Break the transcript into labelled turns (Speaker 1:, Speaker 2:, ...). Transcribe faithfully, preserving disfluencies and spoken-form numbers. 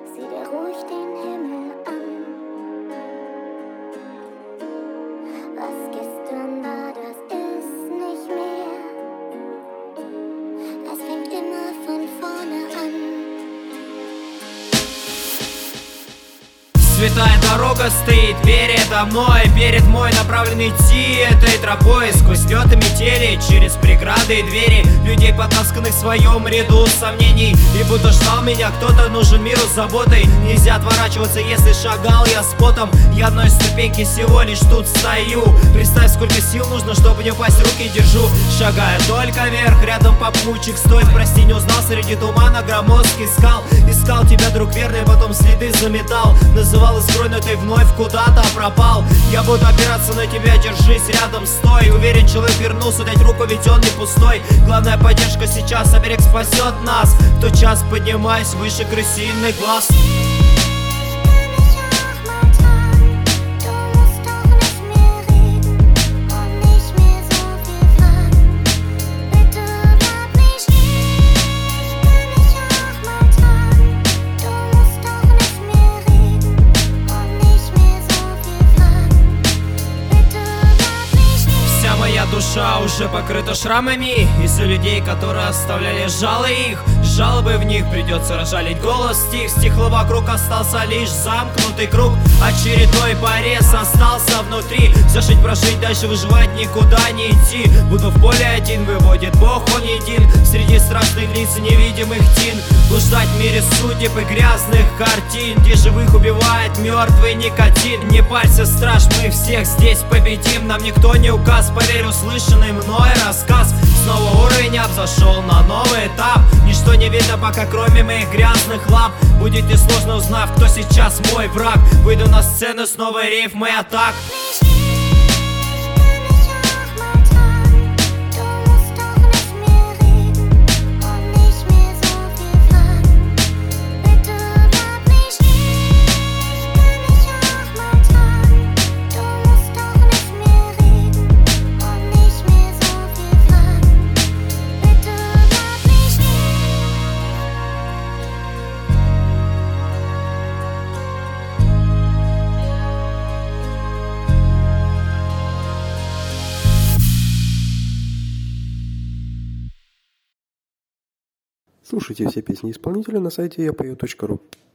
Speaker 1: Sieh dir ruhig den Himmel an. Was gestern war, das ist nicht mehr. Es fängt immer von vorne an.
Speaker 2: Святая дорога стоит передо мной, перед мой направлен идти этой тропой. Сквозь лед и метели, через преграды и двери людей, потасканных в своем ряду сомнений. И будто ждал меня кто-то, нужен миру с заботой. Нельзя отворачиваться, если шагал я с потом. Я одной ступеньки всего лишь тут стою. Представь, сколько сил нужно, чтобы не упасть, руки держу. Шагая только вверх, рядом попутчик стоит. Прости, не узнал среди тумана громоздких скал. Искал тебя, друг верный, потом следы заметал. Называл искрой, но ты вновь куда-то пропал. Я буду опираться на тебя, держись рядом, стой. Уверен, человек вернулся, дать руку, ведь он не пустой. Главная поддержка сейчас, оберег спасет нас. В тот час поднимаюсь выше крысиный глаз. Душа уже покрыта шрамами из-за людей, которые оставляли жало их. Жалобы в них придется разжалить, голос стих. Стихло вокруг, остался лишь замкнутый круг. Очередной порез остался внутри. Зашить, прожить, дальше выживать, никуда не идти. Буду в поле один, выводит Бог, он един. Среди страшных лиц и невидимых тин. Блуждать в мире судеб и грязных картин, где живых убивает мертвый никотин. Не парься, страж, мы всех здесь победим. Нам никто не указ, поверь услышанный мной рассказ. Снова уровень взошел на новый этап. Ничто не видно пока, кроме моих грязных лап. Будет несложно, узнав, кто сейчас мой враг. Выйду на сцену с новой рифмой атак.
Speaker 3: Слушайте все песни исполнителя на сайте я пою точка ру.